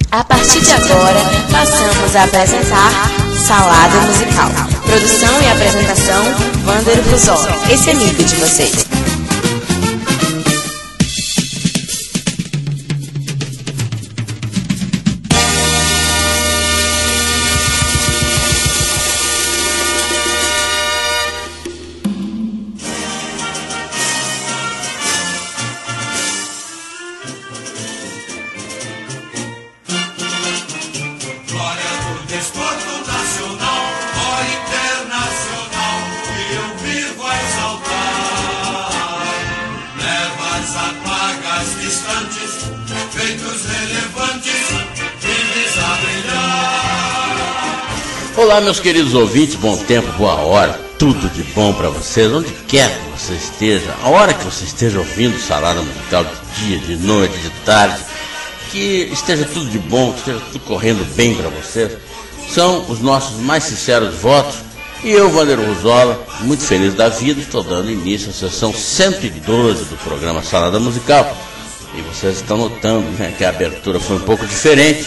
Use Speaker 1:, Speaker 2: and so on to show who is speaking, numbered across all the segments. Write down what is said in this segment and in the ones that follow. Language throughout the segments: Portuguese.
Speaker 1: A partir de agora, passamos a apresentar Salada Musical. Produção e apresentação, Wander Buzol, esse amigo de vocês.
Speaker 2: Olá, meus queridos ouvintes, bom tempo, boa hora, tudo de bom para vocês, onde quer que você esteja, a hora que você esteja ouvindo Salada Musical, de dia, de noite, de tarde, que esteja tudo de bom, que esteja tudo correndo bem para vocês, são os nossos mais sinceros votos. E eu, Wander Ruzola, muito feliz da vida, estou dando início à sessão 112 do programa Salada Musical. E vocês estão notando, né, que a abertura foi um pouco diferente.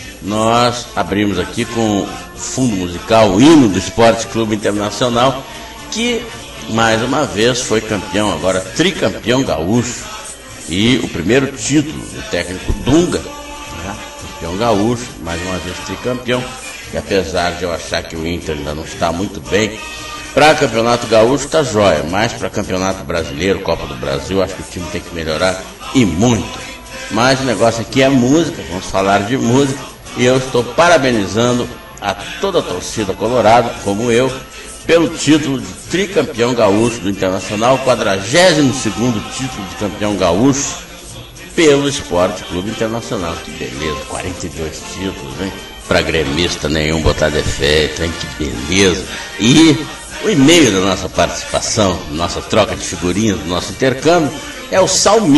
Speaker 2: Nós abrimos aqui com fundo musical, o hino do Esporte Clube Internacional, que mais uma vez foi campeão, agora tricampeão gaúcho. E o primeiro título do técnico Dunga, né, campeão gaúcho, mais uma vez tricampeão. E apesar de eu achar que o Inter ainda não está muito bem, para campeonato gaúcho está jóia, mas para campeonato brasileiro, Copa do Brasil, acho que o time tem que melhorar e muito. Mas o negócio aqui é música, vamos falar de música, e eu estou parabenizando a toda a torcida colorada, como eu, pelo título de tricampeão gaúcho do Internacional, 42º título de campeão gaúcho pelo Esporte Clube Internacional. Que beleza, 42 títulos, hein? Para gremista nenhum botar defeito, hein? Que beleza. E o e-mail da nossa participação, nossa troca de figurinhas, do nosso intercâmbio, é o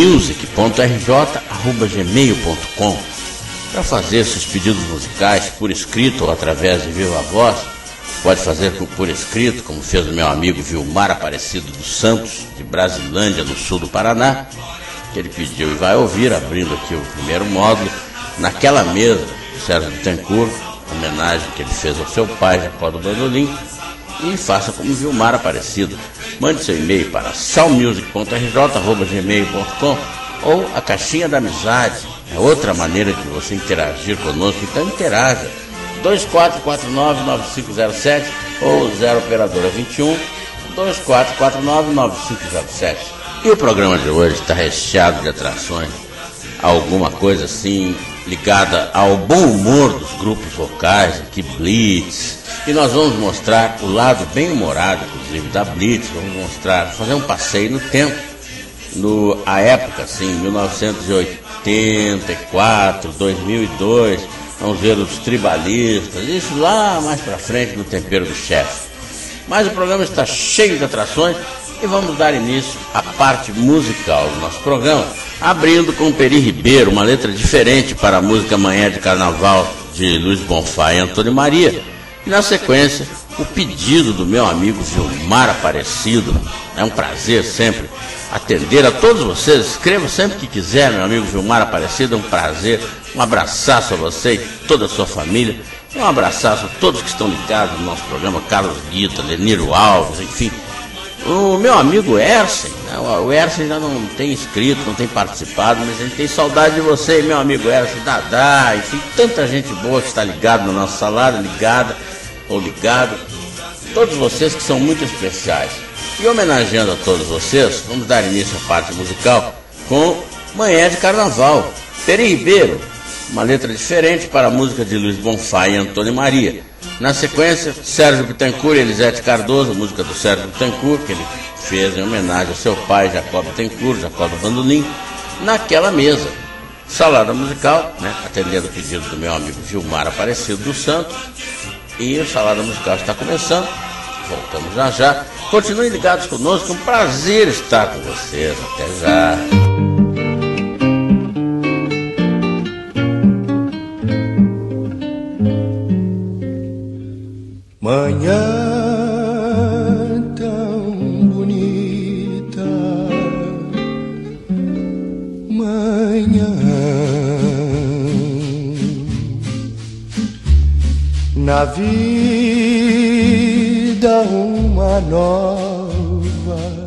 Speaker 2: salmusic.rj@gmail.com. Para fazer seus pedidos musicais por escrito ou através de viva voz, pode fazer por escrito, como fez o meu amigo Vilmar Aparecido dos Santos, de Brasilândia, no sul do Paraná, que ele pediu e vai ouvir, abrindo aqui o primeiro módulo, naquela mesa, Sérgio Bittencourt, homenagem que ele fez ao seu pai, Jacó do Bandolim, e faça como Vilmar Aparecido. Mande seu e-mail para salmusic.rj@gmail.com ou a caixinha da amizade. É outra maneira de você interagir conosco, então interaja. 2449-9507 ou 0 operadora 21 2449-9507. E o programa de hoje está recheado de atrações, alguma coisa assim ligada ao bom humor dos grupos vocais, aqui Blitz. E nós vamos mostrar o lado bem humorado, inclusive, da Blitz. Vamos mostrar, fazer um passeio no tempo, a época, assim, 1984, 2002. Vamos ver os tribalistas, isso lá mais pra frente no Tempero do Chefe. Mas o programa está cheio de atrações e vamos dar início à parte musical do nosso programa, abrindo com Peri Ribeiro, uma letra diferente para a música Manhã de Carnaval, de Luiz Bonfá e Antônio Maria. E na sequência, o pedido do meu amigo Vilmar Aparecido. É um prazer sempre atender a todos vocês. Escreva sempre que quiser, meu amigo Vilmar Aparecido. É um prazer. Um abraçaço a você e toda a sua família. E um abraçaço a todos que estão ligados no nosso programa. Carlos Guita, Leniro Alves, enfim. O meu amigo Ersen, né? O Ersen já não tem escrito, não tem participado, mas a gente tem saudade de você, meu amigo Ersen, Dadá, enfim, tanta gente boa que está ligado na nossa salada, ligada ou ligado. Todos vocês que são muito especiais. E homenageando a todos vocês, vamos dar início à parte musical com Manhã de Carnaval, Peri Ribeiro, uma letra diferente para a música de Luiz Bonfá e Antônio Maria. Na sequência, Sérgio Bittencourt e Elisete Cardoso, música do Sérgio Bittencourt, que ele fez em homenagem ao seu pai, Jacó Bittencourt, Jacó do Bandolim, naquela mesa. Salada musical, né, atendendo o pedido do meu amigo Vilmar Aparecido dos Santos. E o Salada Musical está começando. Voltamos já já. Continuem ligados conosco, é um prazer estar com vocês. Até já.
Speaker 3: Manhã tão bonita, manhã na vida uma nova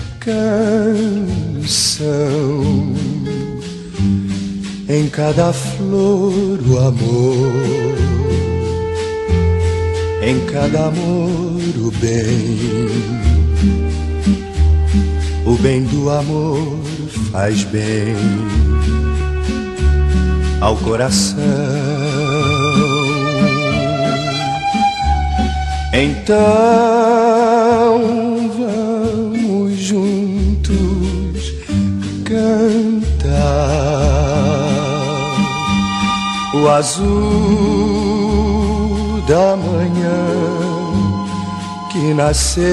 Speaker 3: canção. Em cada flor o amor, em cada amor o bem do amor faz bem ao coração. Então vamos juntos cantar o azul da manhã que nasceu.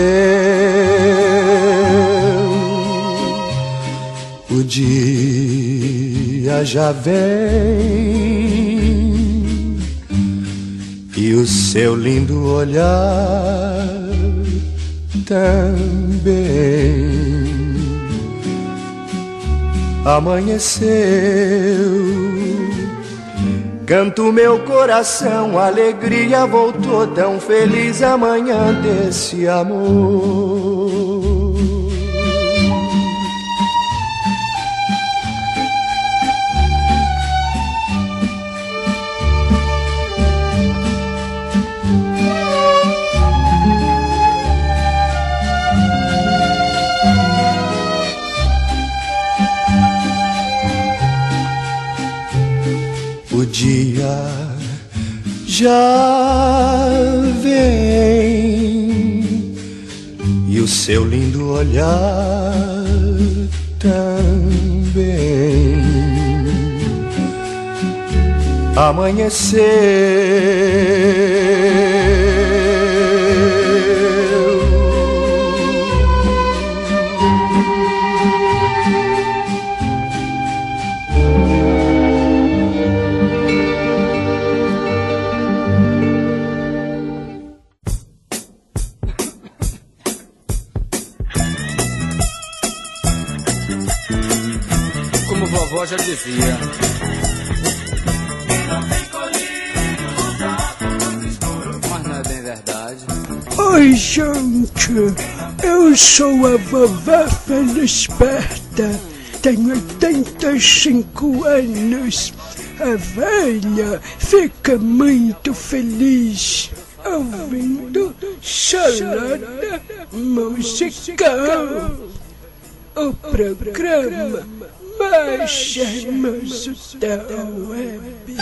Speaker 3: O dia já vem e o seu lindo olhar também. Amanheceu, canto meu coração, a alegria voltou, tão feliz amanhã desse amor. O dia já vem e o seu lindo olhar também. Amanheceu,
Speaker 4: vovó já dizia. Mas não é bem verdade.
Speaker 5: Oi, gente, eu sou a vovó Felisberta, tenho 85 anos. A velha fica muito feliz ouvindo Salada Musical, o programa mais charmoso da web.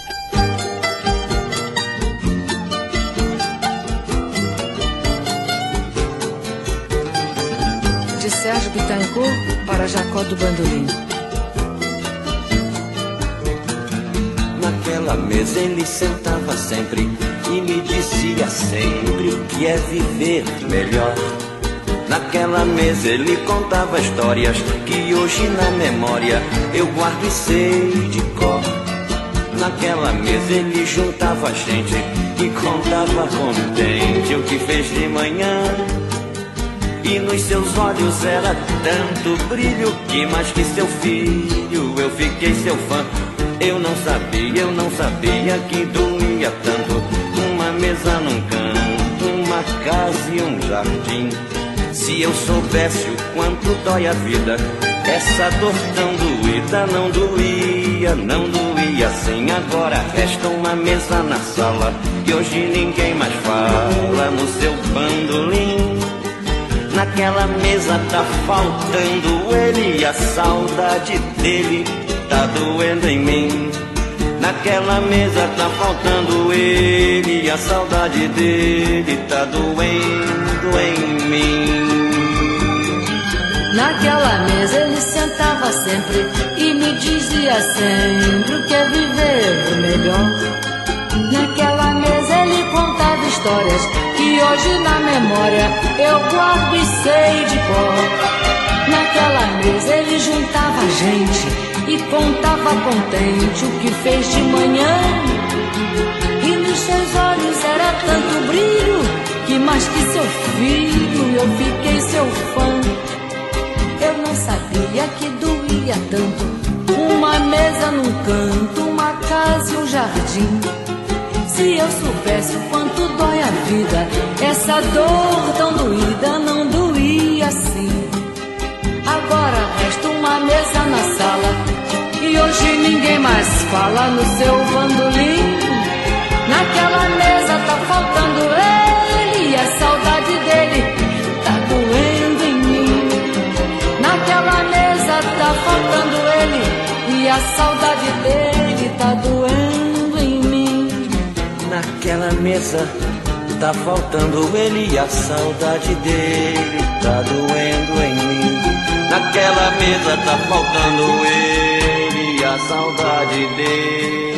Speaker 6: De Sérgio Bittencourt para Jacó do Bandolim.
Speaker 7: Naquela mesa ele sentava sempre e me dizia sempre o que é viver melhor. Naquela mesa ele contava histórias que hoje na memória eu guardo e sei de cor. Naquela mesa ele juntava gente e contava contente o que fez de manhã. E nos seus olhos era tanto brilho que mais que seu filho eu fiquei seu fã. Eu não sabia que doía tanto uma mesa num canto, uma casa e um jardim. Se eu soubesse o quanto dói a vida, essa dor tão doída não doía assim. Agora resta uma mesa na sala e hoje ninguém mais fala no seu bandolim. Naquela mesa tá faltando ele e a saudade dele tá doendo em mim. Naquela mesa tá faltando ele e a saudade dele tá doendo em mim.
Speaker 6: Naquela mesa ele sentava sempre e me dizia sempre o que é viver melhor. Naquela mesa ele contava histórias que hoje na memória eu guardo e sei de cor. Naquela mesa ele juntava gente e contava contente o que fez de manhã. E nos seus olhos era tanto brilho que mais que seu filho eu fiquei seu fã. Eu não sabia que doía tanto uma mesa num canto, uma casa e um jardim. Se eu soubesse o quanto dói a vida, essa dor tão doída não doía assim. Agora resta uma mesa na sala e hoje ninguém mais fala no seu bandolim. Naquela mesa tá faltando ele e a saudade dele tá doendo em mim. Naquela mesa tá faltando ele e a saudade dele tá doendo em mim.
Speaker 7: Naquela mesa tá faltando ele e a saudade dele tá doendo em mim. Naquela mesa tá faltando ele e a saudade dele.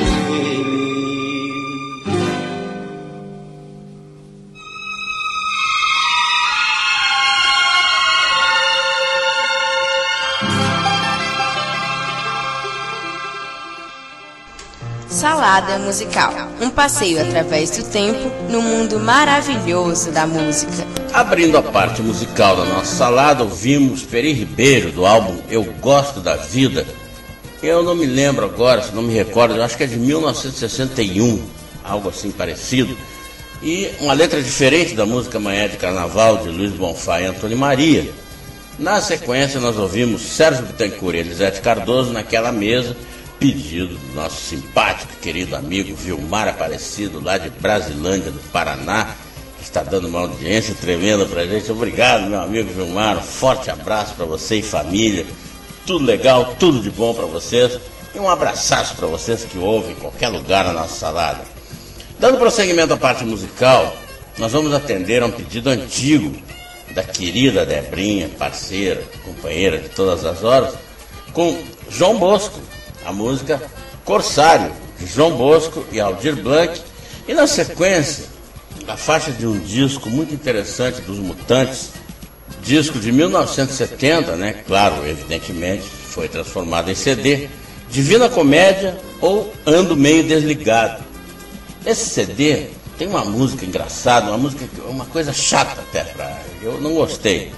Speaker 1: Salada musical. Um passeio através do tempo no mundo maravilhoso da música.
Speaker 2: Abrindo a parte musical da nossa salada, ouvimos Peri Ribeiro, do álbum Eu Gosto da Vida. Eu não me lembro agora, se não me recordo, eu acho que é de 1961, algo assim parecido. E uma letra diferente da música Manhã de Carnaval, de Luiz Bonfá e Antônio Maria. Na sequência, nós ouvimos Sérgio Bittencourt e Elisete Cardoso, Naquela Mesa, pedido do nosso simpático e querido amigo Vilmar Aparecido, lá de Brasilândia, do Paraná, que está dando uma audiência tremenda pra gente. Obrigado, meu amigo Vilmar, um forte abraço para você e família, tudo legal, tudo de bom para vocês, e um abraçaço para vocês que ouvem em qualquer lugar na nossa salada. Dando prosseguimento à parte musical, nós vamos atender a um pedido antigo da querida Debrinha, parceira, companheira de todas as horas, com João Bosco, a música Corsário, de João Bosco e Aldir Blanc, e na sequência, a faixa de um disco muito interessante dos Mutantes, disco de 1970, né? Claro, evidentemente, foi transformado em CD, Divina Comédia ou Ando Meio Desligado. Esse CD tem uma música engraçada, uma coisa chata até, eu não gostei.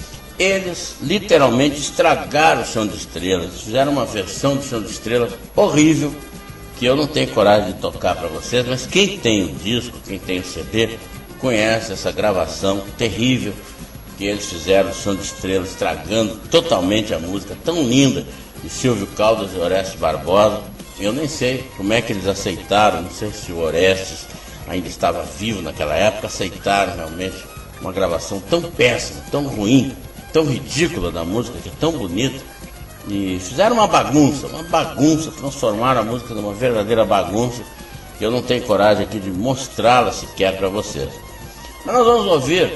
Speaker 2: Eles literalmente estragaram o Chão de Estrelas, fizeram uma versão do Chão de Estrelas horrível, que eu não tenho coragem de tocar para vocês, mas quem tem o disco, quem tem o CD, conhece essa gravação terrível que eles fizeram do Chão de Estrelas, estragando totalmente a música tão linda de Silvio Caldas e Orestes Barbosa. Eu nem sei como é que eles aceitaram, não sei se o Orestes ainda estava vivo naquela época, aceitaram realmente uma gravação tão péssima, tão ruim, tão ridícula da música, que é tão bonita, e fizeram uma bagunça, transformaram a música numa verdadeira bagunça, que eu não tenho coragem aqui de mostrá-la sequer para vocês. Mas nós vamos ouvir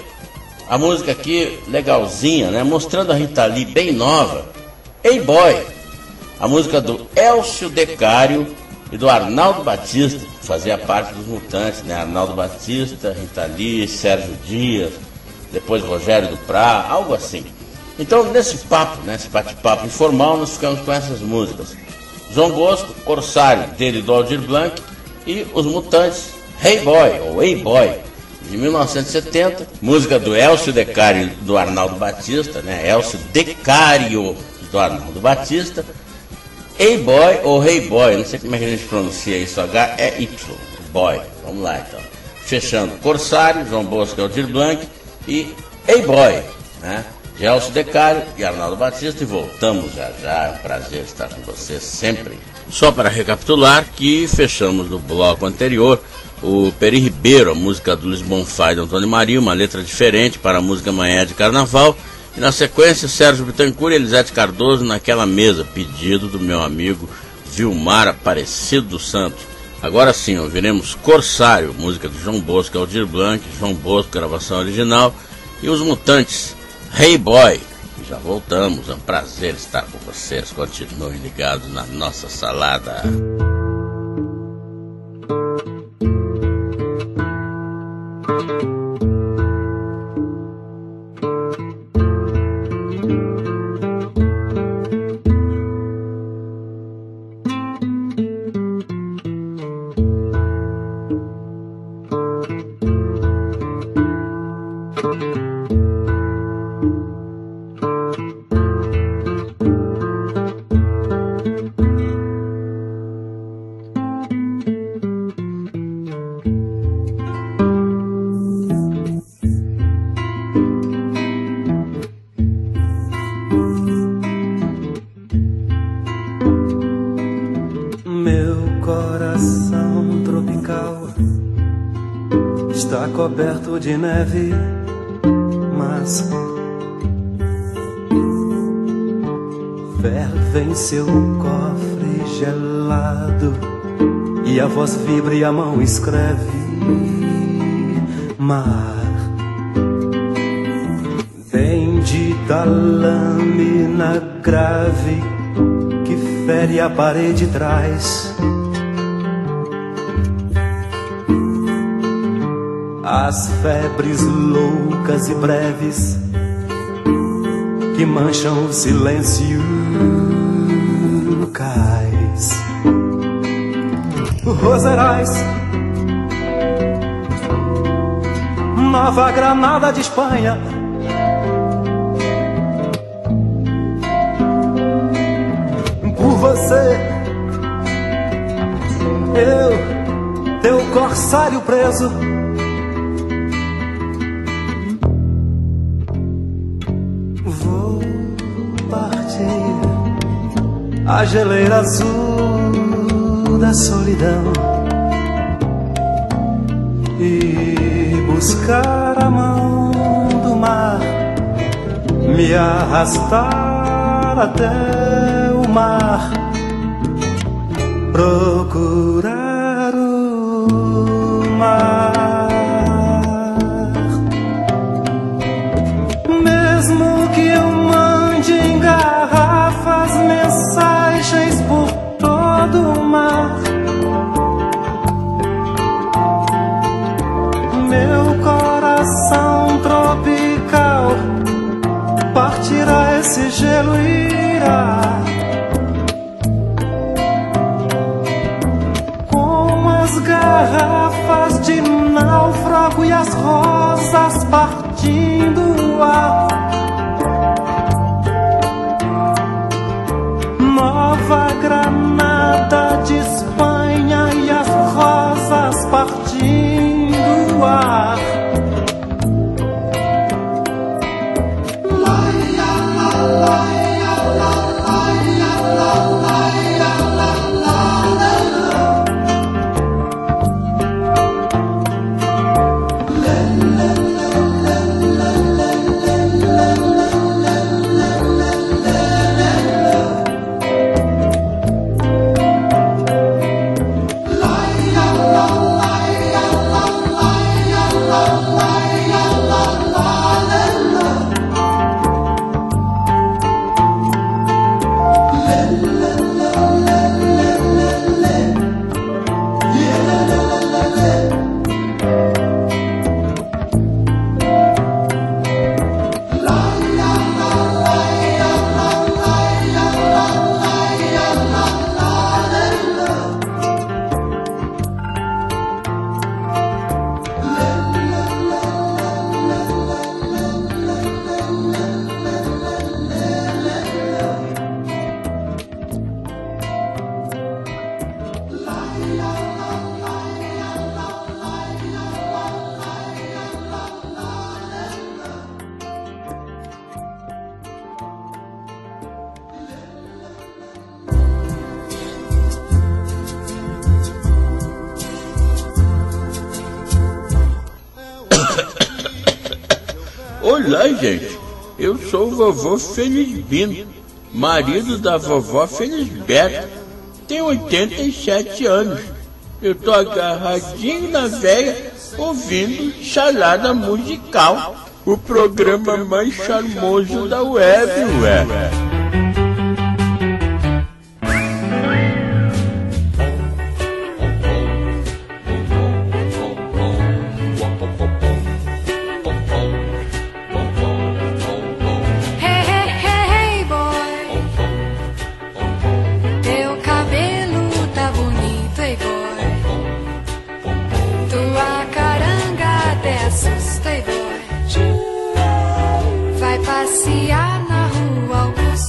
Speaker 2: a música aqui legalzinha, né? Mostrando a Rita Lee bem nova, Hey Boy, a música do Elcio Decário e do Arnaldo Batista, que fazia parte dos Mutantes, né? Arnaldo Batista, Rita Lee, Sérgio Dias, depois Rogério Duprá, algo assim. Então, nesse papo, nesse bate-papo informal, nós ficamos com essas músicas. João Bosco, Corsário, dele do Aldir Blanc, e os Mutantes, Hey Boy, ou Hey Boy, de 1970, música do Elcio Decário e do Arnaldo Batista, né? Elcio Decário do Arnaldo Batista, Hey Boy ou Hey Boy, não sei como é que a gente pronuncia isso, H-E-Y, Boy, vamos lá então. Fechando, Corsário, João Bosco e Aldir Blanc, e Hey Boy, né? Elcio Decário e Arnaldo Batista, e voltamos já já, é um prazer estar com vocês sempre. Só para recapitular que fechamos no bloco anterior o Peri Ribeiro, a música do Luiz Bonfá e do Antônio Maria, uma letra diferente para a música Manhã de Carnaval, e na sequência Sérgio Bittencourt e Elisete Cardoso, Naquela Mesa, pedido do meu amigo Vilmar Aparecido dos Santos. Agora sim, ouviremos Corsário, música de João Bosco e Aldir Blanc, João Bosco, gravação original, e os Mutantes, Hey Boy. Já voltamos, é um prazer estar com vocês, continuem ligados na nossa salada.
Speaker 8: coração tropical está coberto de neve, mas ferve em seu cofre gelado e a voz vibra e a mão escreve mar. Bendita lâmina grave que fere a parede de trás. As febres loucas e breves que mancham o silêncio cais. Roserais, Nova Granada de Espanha, por você, eu, teu corsário preso, vou partir a geleira azul da solidão e buscar a mão do mar, me arrastar até o mar, procurar o mar. Mesmo que eu mande em garrafas mensagens por todo o mar, meu coração tropical partirá esse gelo e irá com as garrafas de náufrago e as rosas partindo o ar. Nova Granada de Espanha e as rosas partindo o ar.
Speaker 2: Olá, gente. Eu sou o vovô Felisbino, marido da vovó Felisberta. Tenho 87 anos. Eu tô agarradinho na véia, ouvindo Chalada Musical, o programa mais charmoso da web, ué.
Speaker 6: Passear na rua Augusta.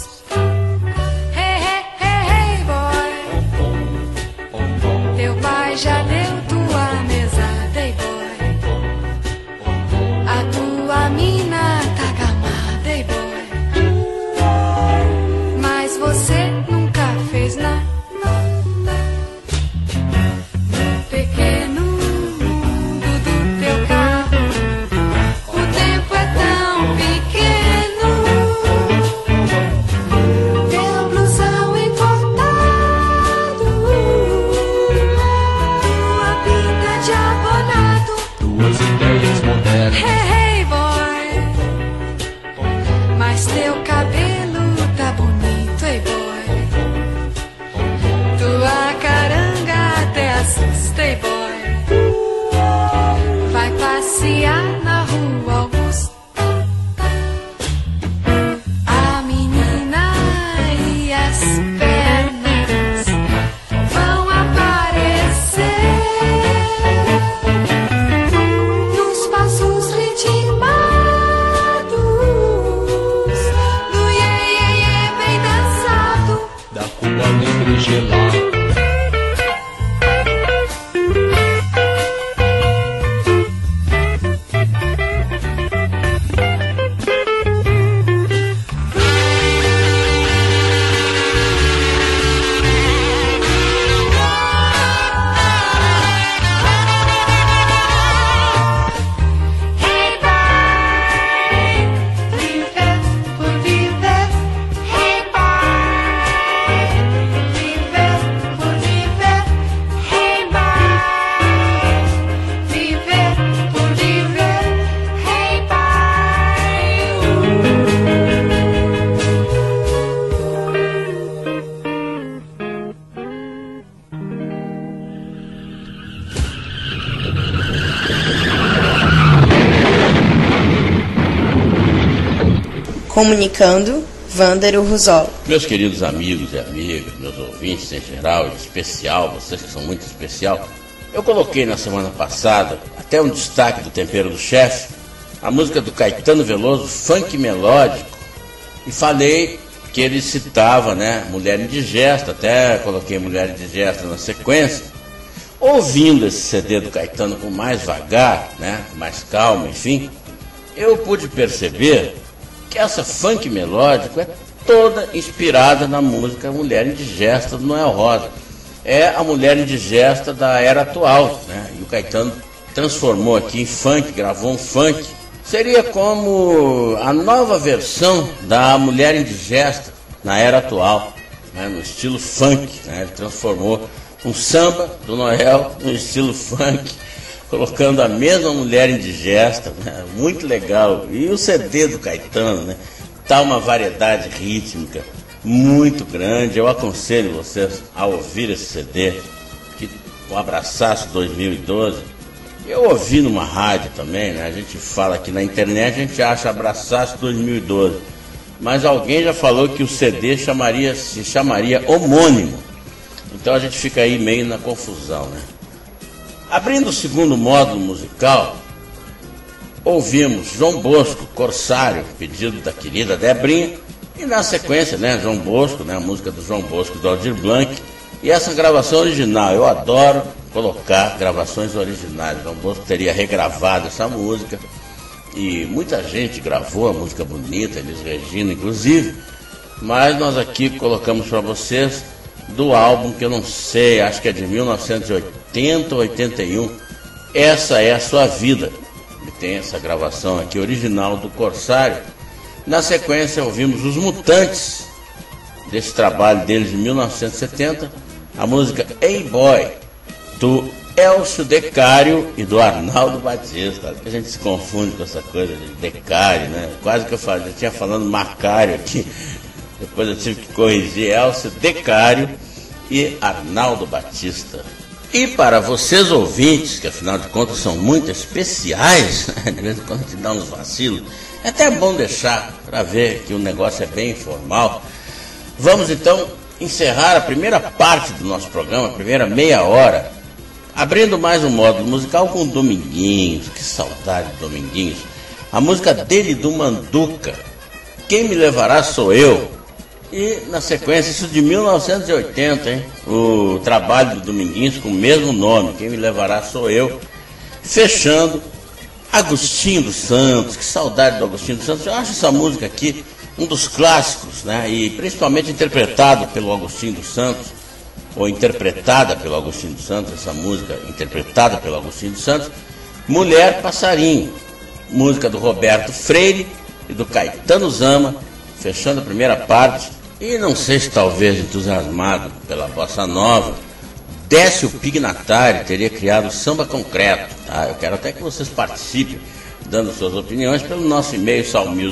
Speaker 1: Comunicando, Vândaro Ruzola.
Speaker 2: Meus queridos amigos e amigas, meus ouvintes em geral, em especial, vocês que são muito especial, eu coloquei na semana passada, até um destaque do Tempero do Chefe, a música do Caetano Veloso, Funk Melódico, e falei que ele citava, né, Mulher Indigesta, até coloquei Mulher Indigesta na sequência. Ouvindo esse CD do Caetano com mais vagar, né, mais calma, enfim, eu pude perceber que essa funk melódico é toda inspirada na música Mulher Indigesta do Noel Rosa. É a Mulher Indigesta da era atual, né? E o Caetano transformou aqui em funk, gravou um funk. Seria como a nova versão da Mulher Indigesta na era atual, né? No estilo funk, né? Ele transformou um samba do Noel no estilo funk, colocando a mesma Mulher Indigesta, né? Muito legal. E o CD do Caetano, né? Tá uma variedade rítmica muito grande. Eu aconselho vocês a ouvir esse CD, que o Abraçaço 2012. Eu ouvi numa rádio também, né? A gente fala aqui na internet, a gente acha Abraçaço 2012. Mas alguém já falou que o CD se chamaria homônimo. Então a gente fica aí meio na confusão, né? Abrindo o segundo módulo musical, ouvimos João Bosco, Corsário, pedido da querida Debrinha, e na sequência, né, João Bosco, né, a música do João Bosco do Aldir Blanc, e essa gravação original. Eu adoro colocar gravações originais. João Bosco teria regravado essa música, e muita gente gravou a música bonita, Elis Regina inclusive, mas nós aqui colocamos para vocês do álbum que eu não sei, acho que é de 1980 ou 81, Essa é a Sua Vida. E tem essa gravação aqui original do Corsário. Na sequência ouvimos Os Mutantes, desse trabalho deles de 1970, a música Hey Boy, do Elcio Decário e do Arnaldo Batista. A gente se confunde com essa coisa de Decário, né? Quase que eu tinha falando Macário aqui. Depois eu tive que corrigir Elcio Decário e Arnaldo Batista. E para vocês ouvintes, que afinal de contas são muito especiais, né? De vez em quando te dá uns vacilos, é até bom deixar para ver que o negócio é bem informal. Vamos então encerrar a primeira parte do nosso programa, a primeira meia hora, abrindo mais um módulo musical com Dominguinhos. Que saudade de Dominguinhos. A música dele, do Manduca, Quem Me Levará Sou Eu. E na sequência, isso de 1980, hein? O trabalho do Dominguinhos com o mesmo nome, Quem Me Levará Sou Eu. Fechando, Agostinho dos Santos. Que saudade do Agostinho dos Santos. Eu acho essa música aqui um dos clássicos, né? E principalmente interpretado pelo Agostinho dos Santos, ou interpretada pelo Agostinho dos Santos, essa música interpretada pelo Agostinho dos Santos, Mulher Passarinho, música do Roberto Freire e do Caetano Zama, fechando a primeira parte. E não sei se talvez entusiasmado pela bossa nova, Décio Pignatari teria criado o Samba Concreto, tá? Eu quero até que vocês participem, dando suas opiniões pelo nosso e-mail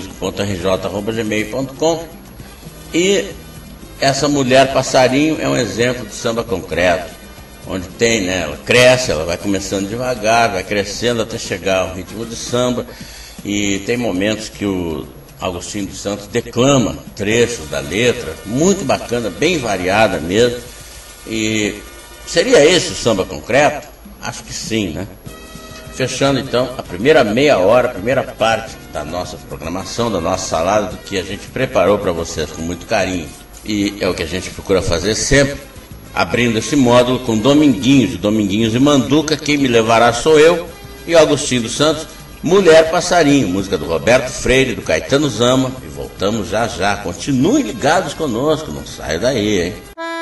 Speaker 2: salmusic.rj@gmail.com. E essa Mulher Passarinho é um exemplo de samba concreto, onde tem, né, ela cresce, ela vai começando devagar, vai crescendo até chegar ao ritmo de samba, e tem momentos que o Agostinho dos Santos declama trechos da letra, muito bacana, bem variada mesmo. E seria esse o samba concreto? Acho que sim, né? Fechando então a primeira meia hora, a primeira parte da nossa programação, da nossa salada, do que a gente preparou para vocês com muito carinho. E é o que a gente procura fazer sempre, abrindo esse módulo com Dominguinhos e Manduca, Quem Me Levará Sou Eu, e Agostinho dos Santos, Mulher Passarinho, música do Roberto Freire, do Caetano Zama. E voltamos já já. Continuem ligados conosco, não saia daí, hein?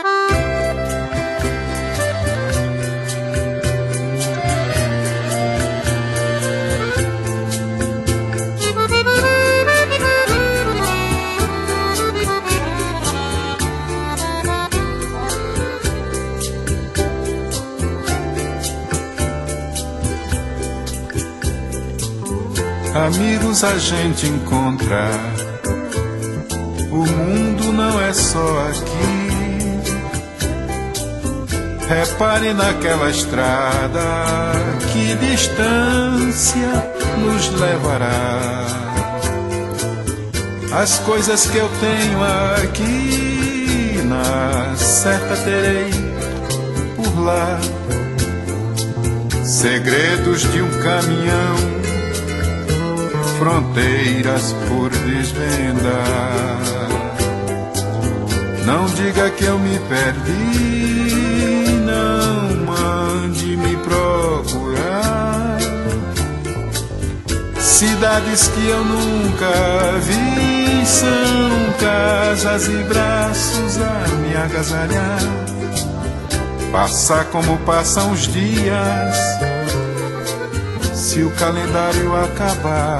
Speaker 9: Amigos a gente encontra, o mundo não é só aqui. Repare naquela estrada, que distância nos levará. as coisas que eu tenho aqui, na certa terei por lá. Segredos de um caminhão, fronteiras por desvendar. Não diga que eu me perdi, não mande me procurar. Cidades que eu nunca vi são casas e braços a me agasalhar. Passar como passam os dias, se o calendário acabar,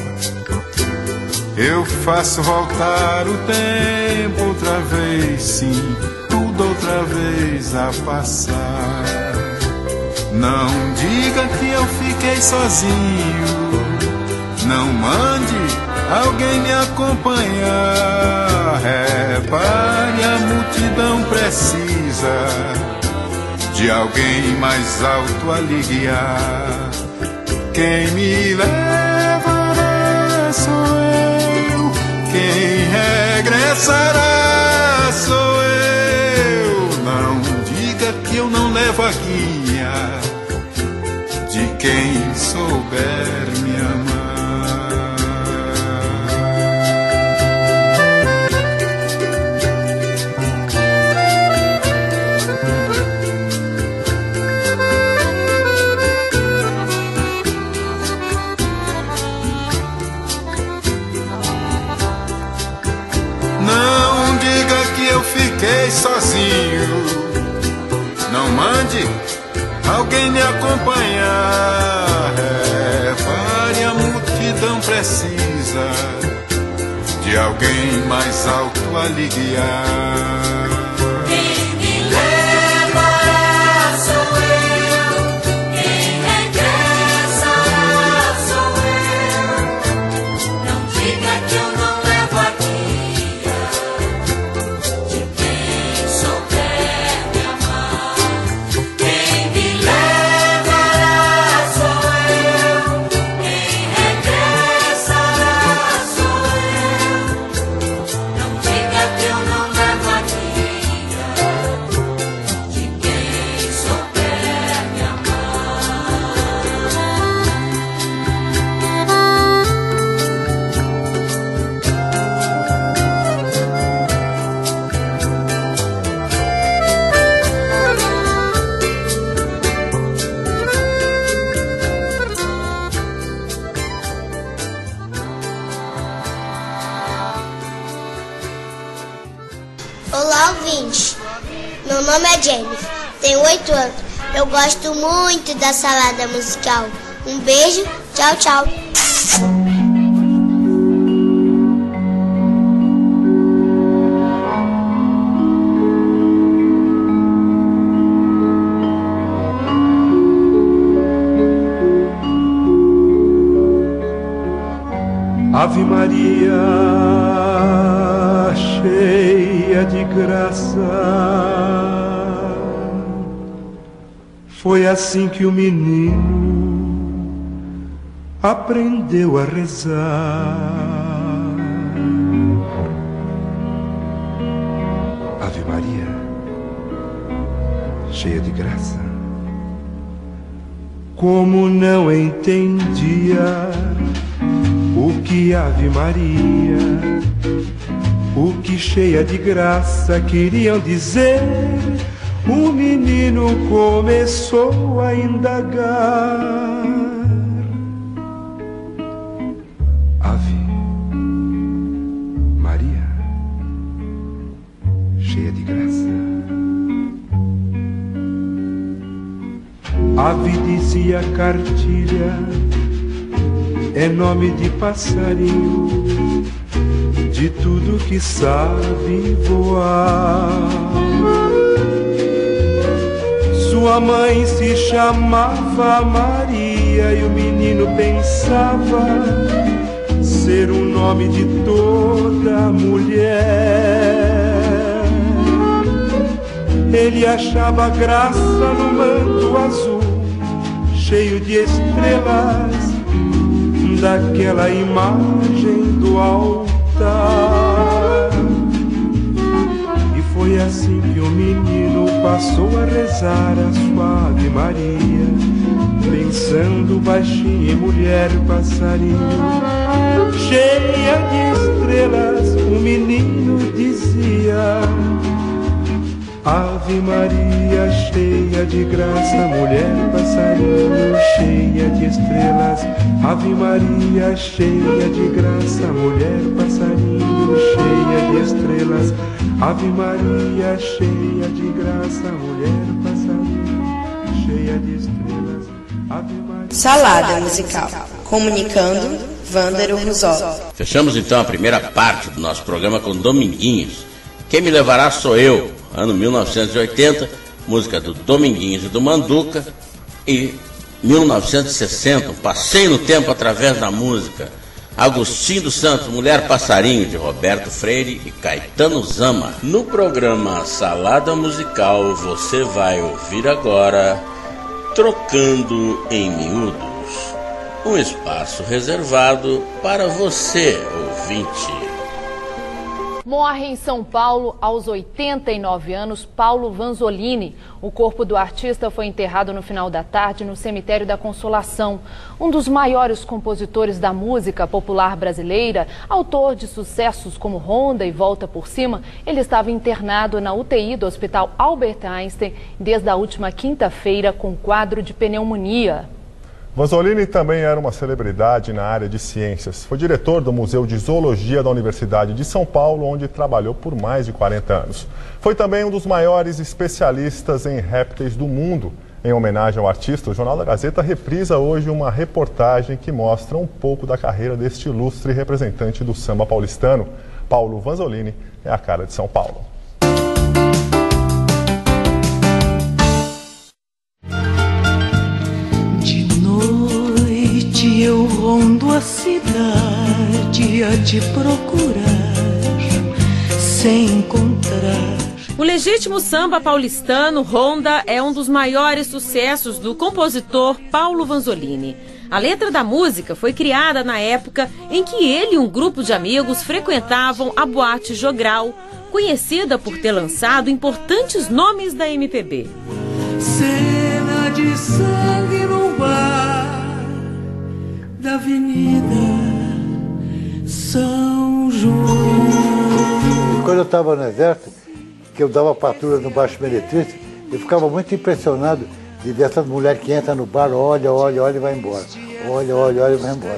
Speaker 9: eu faço voltar o tempo outra vez, sim, tudo outra vez a passar. Não diga que eu fiquei sozinho, não mande alguém me acompanhar. Repare, a multidão precisa de alguém mais alto a lhe guiar. Quem me levará sou eu, quem regressará sou eu. Não diga que eu não levo a guia de quem souber me amar. Fiquei sozinho, não mande alguém me acompanhar. Repare, a multidão precisa de alguém mais alto a lhe guiar.
Speaker 6: Quem me levará sou eu, quem regressará sou eu. Não diga que eu não levo a guia de quem souber me amar. Quem me levará sou eu, quem regressará sou eu. Não diga que eu não levo a guia de quem souber me
Speaker 10: Olá, ouvinte. Meu nome é Jennifer, tenho 8 anos. Eu gosto muito da salada musical. Um beijo, tchau, tchau.
Speaker 3: Ave Maria, cheia de graça, foi assim que o menino aprendeu a rezar. Ave Maria, cheia de graça, como não entendia o que Ave Maria, o que cheia de graça queriam dizer, o menino começou a indagar. Ave Maria, cheia de graça. Ave, dizia a cartilha, é nome de passarinho, de tudo que sabe voar. Sua mãe se chamava Maria e o menino pensava ser um nome de toda mulher. Ele achava graça no manto azul, cheio de estrelas, daquela imagem do altar.
Speaker 8: escutar. E foi assim que o menino passou a rezar a sua Ave Maria, pensando baixinho em mulher passarinho. Cheia de estrelas, o menino dizia: Ave Maria, cheia de graça, mulher passarinho, cheia de estrelas. Ave Maria, cheia de graça, mulher passarinho, cheia de estrelas. Ave Maria, cheia de graça, mulher passarinho, cheia de estrelas. Ave Maria.
Speaker 1: Salada musical. Comunicando, Vândaro Ruzol.
Speaker 2: Fechamos então a primeira parte do nosso programa com Dominguinhos. Quem me levará sou eu, ano 1980, música do Dominguinhos e do Manduca, e 1960, um passeio no tempo através da música, Agostinho dos Santos, Mulher Passarinho, de Roberto Freire e Caetano Zama. No programa Salada Musical, você vai ouvir agora Trocando em Miúdos, um espaço reservado para você, ouvinte.
Speaker 11: Morre em São Paulo, aos 89 anos, Paulo Vanzolini. O corpo do artista foi enterrado no final da tarde no cemitério da Consolação. Um dos maiores compositores da música popular brasileira, autor de sucessos como Ronda e Volta por Cima, ele estava internado na UTI do Hospital Albert Einstein desde a última quinta-feira com quadro de pneumonia.
Speaker 12: Vanzolini também era uma celebridade na área de ciências. Foi diretor do Museu de Zoologia da Universidade de São Paulo, onde trabalhou por mais de 40 anos. Foi também um dos maiores especialistas em répteis do mundo. Em homenagem ao artista, o Jornal da Gazeta reprisa hoje uma reportagem que mostra um pouco da carreira deste ilustre representante do samba paulistano. Paulo Vanzolini é a cara de São Paulo.
Speaker 13: Eu rondo a cidade a te procurar, sem encontrar.
Speaker 14: O legítimo samba paulistano, Ronda, é um dos maiores sucessos do compositor Paulo Vanzolini. A letra da música foi criada na época em que ele e um grupo de amigos frequentavam a Boate Jogral, conhecida por ter lançado importantes nomes da MPB.
Speaker 13: Cena de sangue no bar da Avenida São João.
Speaker 15: Quando eu estava no exército, que eu dava patrulha no Baixo Meretriz, eu ficava muito impressionado de ver essas mulheres que entram no bar, olha e vai embora. Olha e vai embora.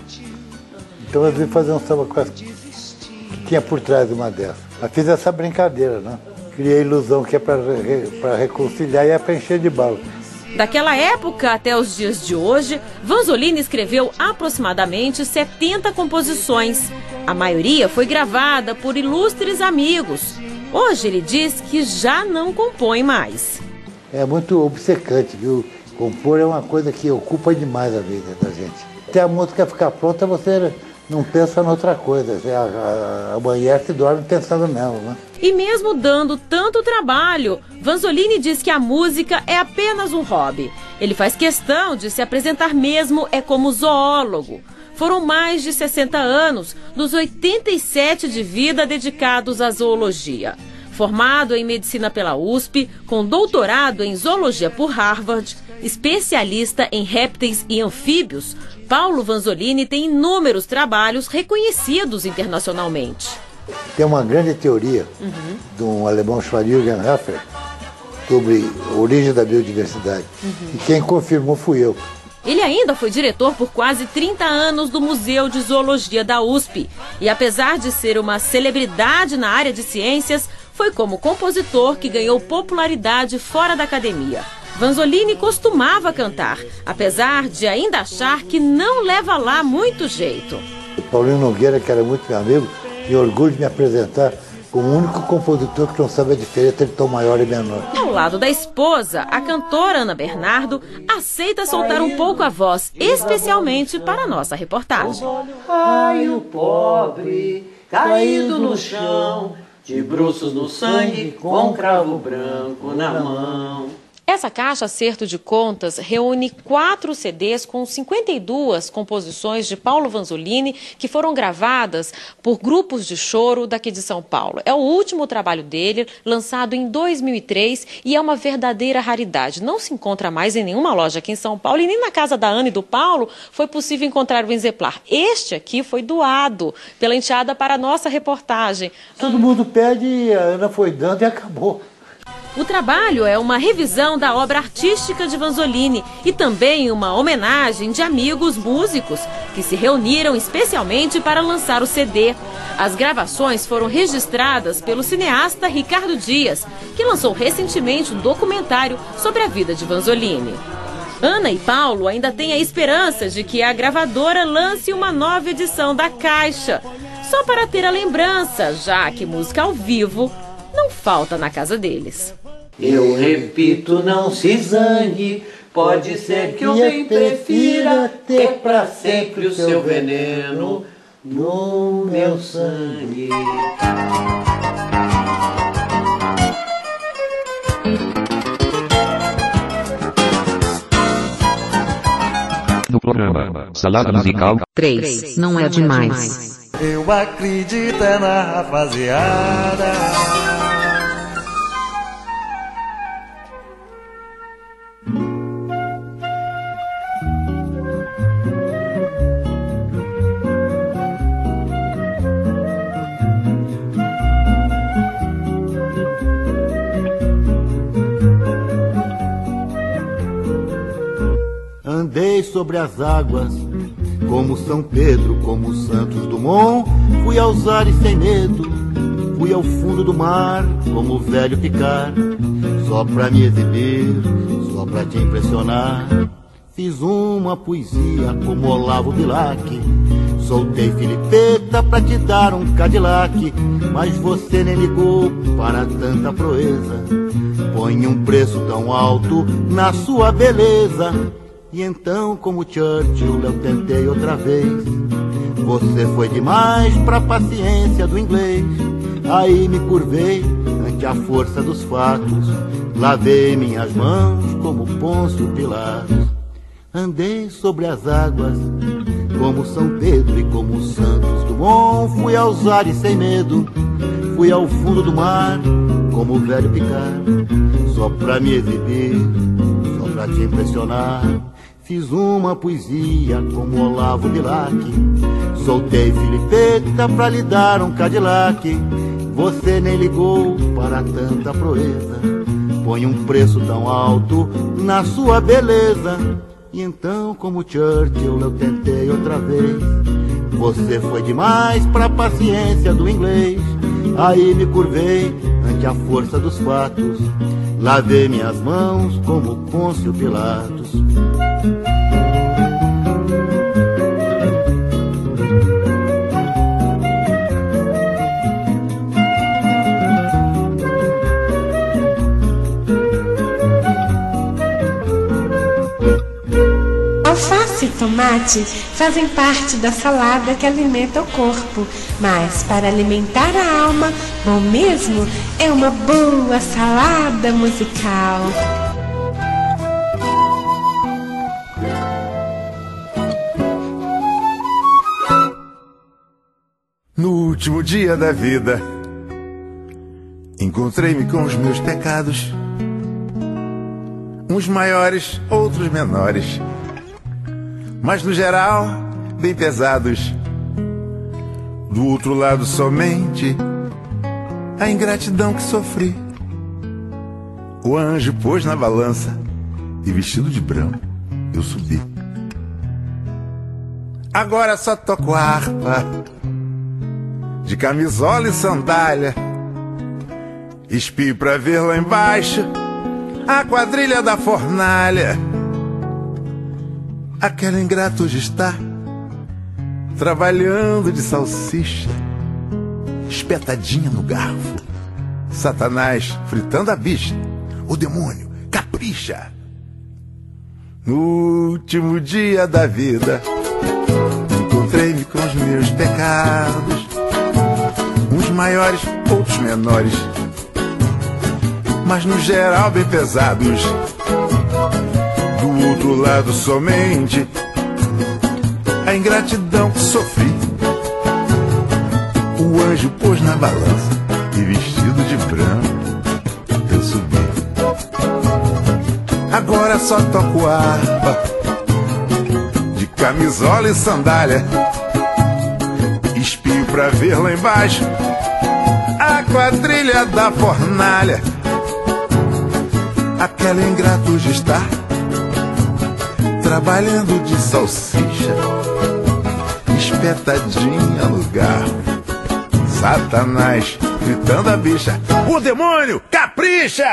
Speaker 15: Então eu vim fazer um samba com que tinha por trás uma dessas. Eu fiz essa brincadeira, né? Criei a ilusão que é para reconciliar e é para encher de bala.
Speaker 14: Daquela época até os dias de hoje, Vanzolini escreveu aproximadamente 70 composições. A maioria foi gravada por ilustres amigos. Hoje ele diz que já não compõe mais.
Speaker 15: É muito obcecante, viu? Compor é uma coisa que ocupa demais a vida da gente. Até a música ficar pronta, você não pensa em outra coisa. Amanhã se dorme pensando nela, né?
Speaker 14: E mesmo dando tanto trabalho, Vanzolini diz que a música é apenas um hobby. Ele faz questão de se apresentar mesmo como zoólogo. Foram mais de 60 anos dos 87 de vida dedicados à zoologia. Formado em medicina pela USP, com doutorado em zoologia por Harvard, especialista em répteis e anfíbios, Paulo Vanzolini tem inúmeros trabalhos reconhecidos internacionalmente.
Speaker 15: Tem uma grande teoria de um alemão chamado Jürgen Hafer sobre a origem da biodiversidade. E quem confirmou fui eu.
Speaker 14: Ele ainda foi diretor por quase 30 anos do Museu de Zoologia da USP. E apesar de ser uma celebridade na área de ciências, foi como compositor que ganhou popularidade fora da academia. Vanzolini costumava cantar, apesar de ainda achar que não leva lá muito jeito.
Speaker 15: O Paulinho Nogueira, que era muito meu amigo, tinha orgulho de me apresentar como o único compositor que não sabe a diferença entre tom maior e menor.
Speaker 14: Ao lado da esposa, a cantora Ana Bernardo aceita soltar um pouco a voz, especialmente para a nossa reportagem.
Speaker 13: Ai, o pobre, caído no chão, de bruços no sangue, com cravo branco na mão.
Speaker 14: Essa caixa acerto de contas reúne 4 CDs com 52 composições de Paulo Vanzolini que foram gravadas por grupos de choro daqui de São Paulo. É o último trabalho dele, lançado em 2003 e é uma verdadeira raridade. Não se encontra mais em nenhuma loja aqui em São Paulo e nem na casa da Ana e do Paulo foi possível encontrar um exemplar. Este aqui foi doado pela enteada para a nossa reportagem.
Speaker 15: Todo mundo pede e a Ana foi dando e acabou.
Speaker 14: O trabalho é uma revisão da obra artística de Vanzolini e também uma homenagem de amigos músicos que se reuniram especialmente para lançar o CD. As gravações foram registradas pelo cineasta Ricardo Dias, que lançou recentemente um documentário sobre a vida de Vanzolini. Ana e Paulo ainda têm a esperança de que a gravadora lance uma nova edição da caixa, só para ter a lembrança, já que música ao vivo não falta na casa deles.
Speaker 13: Eu repito, não se zangue, pode ser que eu bem prefira ter pra sempre o seu veneno no meu sangue.
Speaker 16: No programa Salada Musical
Speaker 17: 3, não é demais.
Speaker 18: Eu acredito na rapaziada.
Speaker 3: Andei sobre as águas, como São Pedro, como Santos Dumont. Fui aos ares sem medo, fui ao fundo do mar, como o velho Picard. Só pra me exibir, só pra te impressionar. Fiz uma poesia como Olavo Bilac. Soltei Filipeta pra te dar um Cadillac. Mas você nem ligou para tanta proeza. Põe um preço tão alto na sua beleza. E então, como Churchill, eu tentei outra vez. Você foi demais pra paciência do inglês. Aí me curvei ante a força dos fatos. Lavei minhas mãos como Pôncio Pilatos. Andei sobre as águas, como São Pedro e como Santos Dumont. Fui aos ares sem medo, fui ao fundo do mar, como o velho Picard. Só pra me exibir, só pra te impressionar. Fiz uma poesia como Olavo Bilac. Soltei Filipeta pra lhe dar um Cadillac. Você nem ligou para tanta proeza. Põe um preço tão alto na sua beleza. E então, como Churchill, eu tentei outra vez. Você foi demais pra paciência do inglês. Aí me curvei ante a força dos fatos. Lavei minhas mãos como Pôncio Pilatos.
Speaker 19: Alface e tomate fazem parte da salada que alimenta o corpo, mas para alimentar a alma, bom mesmo é uma boa salada musical.
Speaker 9: No último dia da vida, encontrei-me com os meus pecados, uns maiores, outros menores, mas no geral, bem pesados. Do outro lado somente a ingratidão que sofri. O anjo pôs na balança e vestido de branco eu subi. Agora só toco harpa, de camisola e sandália. Espio pra ver lá embaixo a quadrilha da fornalha. Aquela ingrata hoje está trabalhando de salsicha, espetadinha no garfo. Satanás fritando a bicha, o demônio capricha. No último dia da vida, encontrei-me com os meus pecados, uns maiores, outros menores, mas no geral bem pesados. do outro lado somente a ingratidão que sofri. O anjo pôs na balança e vestido de branco eu subi. Agora só toco harpa de camisola e sandália, espio pra ver lá embaixo a quadrilha da fornalha. Aquela ingrato de estar trabalhando de salsicha, espetadinha no garfo, Satanás gritando a bicha: o demônio capricha!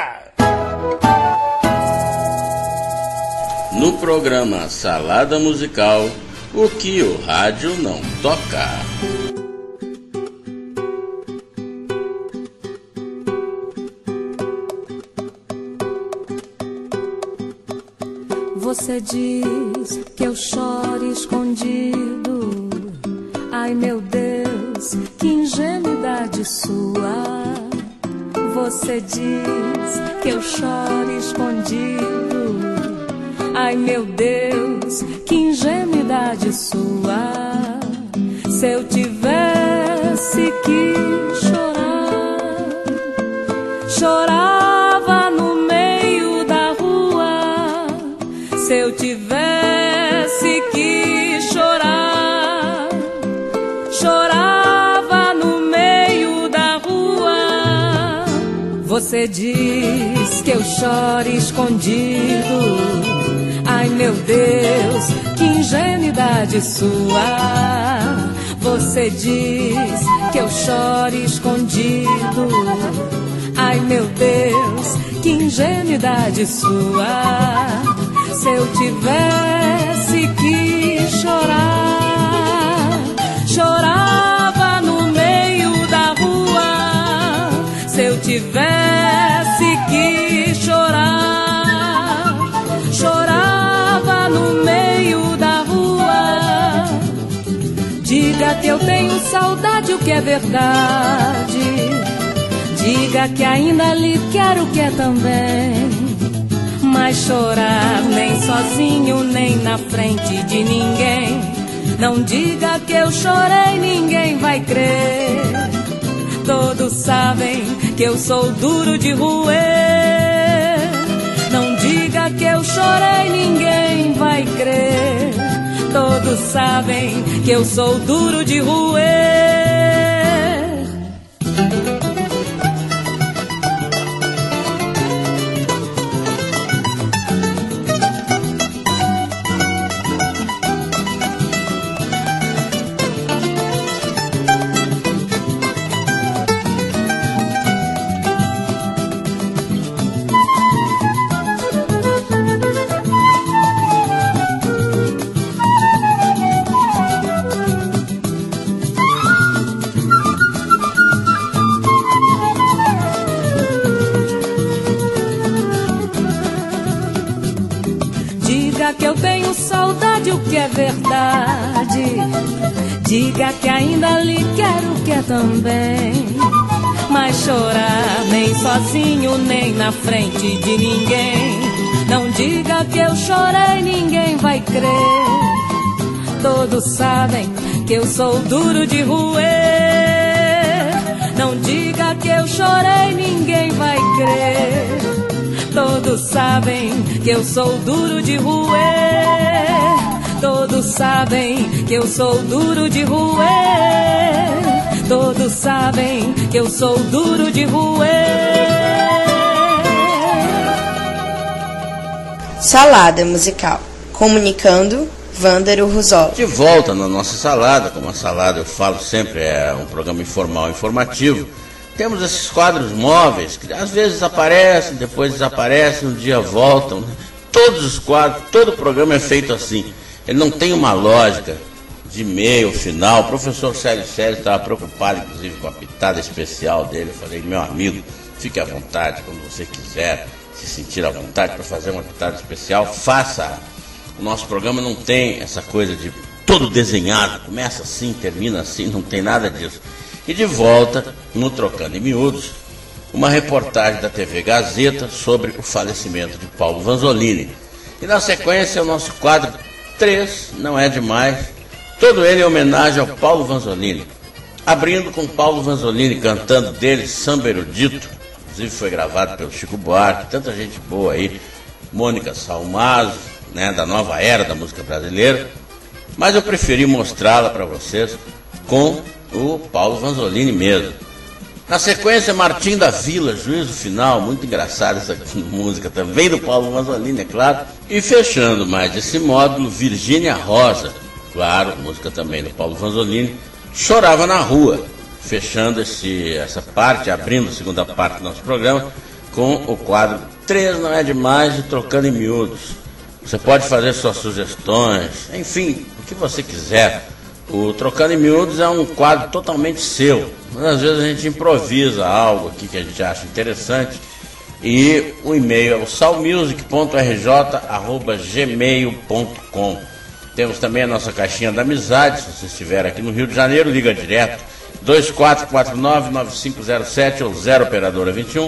Speaker 2: No programa Salada Musical, o que o rádio não toca.
Speaker 6: Você diz que eu choro escondido. Ai meu Deus, que ingenuidade sua. Você diz que eu choro escondido. Ai meu Deus, que ingenuidade sua. Se eu tivesse que chorar, chorava no meio da rua. Se eu tivesse que chorar, chorava no meio da rua. Você diz que eu choro escondido. Ai meu Deus, que ingenuidade sua. Você diz que eu choro escondido. Ai meu Deus, que ingenuidade sua. Se eu tivesse que chorar, chorava no meio da rua. Se eu tivesse que chorar, chorava no meio da rua. Diga que eu tenho saudade, o que é verdade. Diga que ainda lhe quero, o que é também. Mas chorar nem sozinho, nem na frente de ninguém. Não diga que eu chorei, ninguém vai crer. Todos sabem que eu sou duro de roer. Não diga que eu chorei, ninguém vai crer. Todos sabem que eu sou duro de roer. Que eu tenho saudade, o que é verdade. Diga que ainda lhe quero, o que é também. Mas chorar nem sozinho, nem na frente de ninguém. Não diga que eu chorei, ninguém vai crer. Todos sabem que eu sou duro de roer. Não diga que eu chorei, ninguém vai crer. Todos sabem que eu sou duro de roer. Todos sabem que eu sou duro de roer. Todos sabem que eu sou duro de roer.
Speaker 1: Salada Musical. Comunicando, Vândaro Ruzol.
Speaker 2: De volta na nossa salada, como a salada eu falo sempre, é um programa informal, informativo. Temos esses quadros móveis que às vezes aparecem, depois desaparecem, um dia voltam. Todos os quadros, todo o programa é feito assim. Ele não tem uma lógica de meio, final. O professor Célio estava preocupado, inclusive, com a pitada especial dele. Eu falei, meu amigo, fique à vontade, quando você quiser se sentir à vontade para fazer uma pitada especial, faça. O nosso programa não tem essa coisa de todo desenhado, começa assim, termina assim, não tem nada disso. E de volta, no Trocando em Miúdos, uma reportagem da TV Gazeta sobre o falecimento de Paulo Vanzolini. E na sequência o nosso quadro 3 Não É Demais, todo ele em homenagem ao Paulo Vanzolini. Abrindo com Paulo Vanzolini cantando dele Samba Erudito, inclusive foi gravado pelo Chico Buarque, tanta gente boa aí, Mônica Salmazo, né, da nova era da música brasileira, mas eu preferi mostrá-la para vocês com o Paulo Vanzolini mesmo. Na sequência, Martim da Vila, Juízo Final, muito engraçada essa música também do Paulo Vanzolini, é claro. E fechando mais esse módulo, Virgínia Rosa, claro, música também do Paulo Vanzolini, Chorava na Rua, fechando essa parte, abrindo a segunda parte do nosso programa, com o quadro 3 Não É Demais e Trocando em Miúdos. Você pode fazer suas sugestões, enfim, o que você quiser. O Trocando em Miúdos é um quadro totalmente seu, mas às vezes a gente improvisa algo aqui que a gente acha interessante. E o e-mail é o salmusic.rj@gmail.com. Temos também a nossa caixinha da amizade, se você estiver aqui no Rio de Janeiro, liga direto, 2449-9507 ou 0 operadora 21,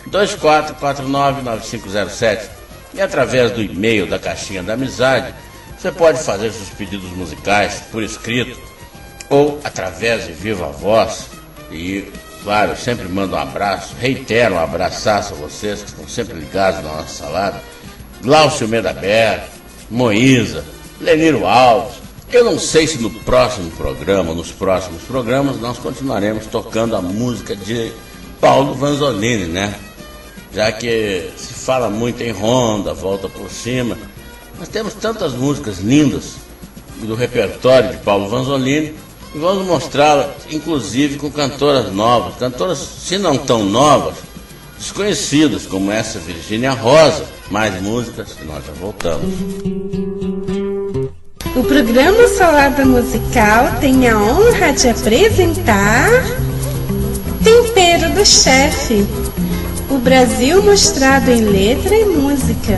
Speaker 2: 2449-9507. E através do e-mail da caixinha da amizade, você pode fazer seus pedidos musicais por escrito ou através de viva voz. E, claro, eu sempre mando um abraço, reitero um abraçaço a vocês que estão sempre ligados na nossa salada. Glaucio Medaber, Moísa, Leniro Alves. Eu não sei se no próximo programa, nos próximos programas, nós continuaremos tocando a música de Paulo Vanzolini, né? Já que se fala muito em Ronda, Volta por Cima. Nós temos tantas músicas lindas do repertório de Paulo Vanzolini e vamos mostrá-la, inclusive, com cantoras novas. Cantoras, se não tão novas, desconhecidas, como essa Virgínia Rosa. Mais músicas e nós já voltamos.
Speaker 19: O programa Salada Musical tem a honra de apresentar Tempero do Chefe, o Brasil mostrado em letra e música.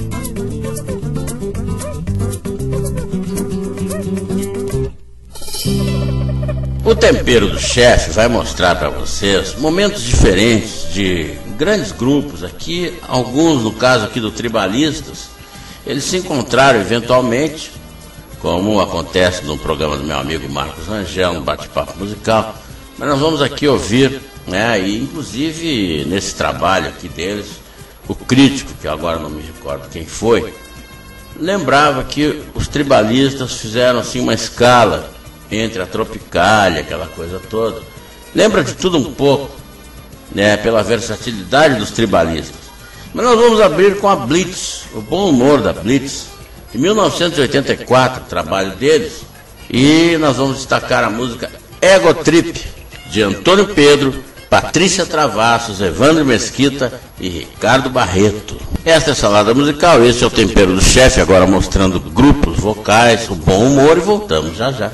Speaker 2: O Tempero do Chefe vai mostrar para vocês momentos diferentes de grandes grupos aqui, alguns no caso aqui do Tribalistas, eles se encontraram eventualmente, como acontece no programa do meu amigo Marcos Rangel, no Bate-Papo Musical, mas nós vamos aqui ouvir, né, e inclusive nesse trabalho aqui deles, o crítico, que agora não me recordo quem foi, lembrava que os Tribalistas fizeram assim uma escala entre a Tropicália, aquela coisa toda. Lembra de tudo um pouco, né, pela versatilidade dos Tribalistas. Mas nós vamos abrir com a Blitz, o bom humor da Blitz, de 1984, trabalho deles, e nós vamos destacar a música Ego Trip, de Antônio Pedro, Patrícia Travassos, Evandro Mesquita e Ricardo Barreto. Esta é a Salada Musical, esse é o Tempero do Chefe, agora mostrando grupos vocais, o bom humor, e voltamos já já.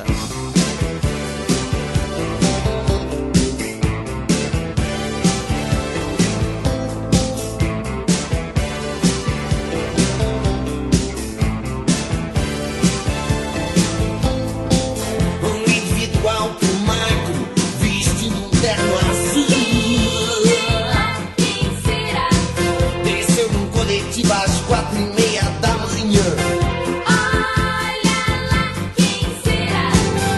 Speaker 20: Olha lá quem será.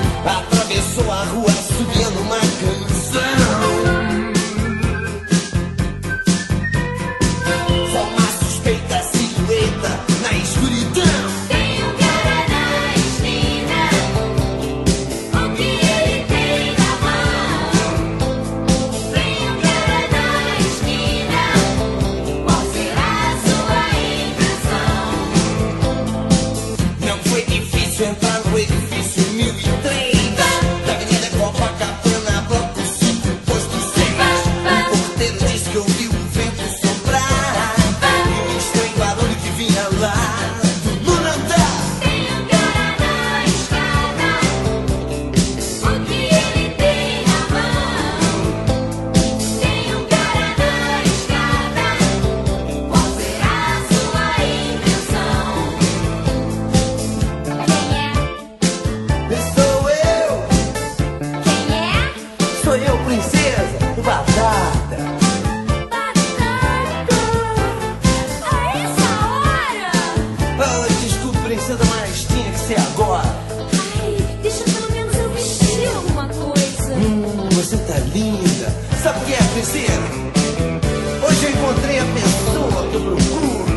Speaker 20: ser agora.
Speaker 6: Ai, deixa pelo menos eu vestir alguma coisa.
Speaker 20: Você tá linda. Sabe o que é, princesa? Hoje eu encontrei a pessoa que eu procuro.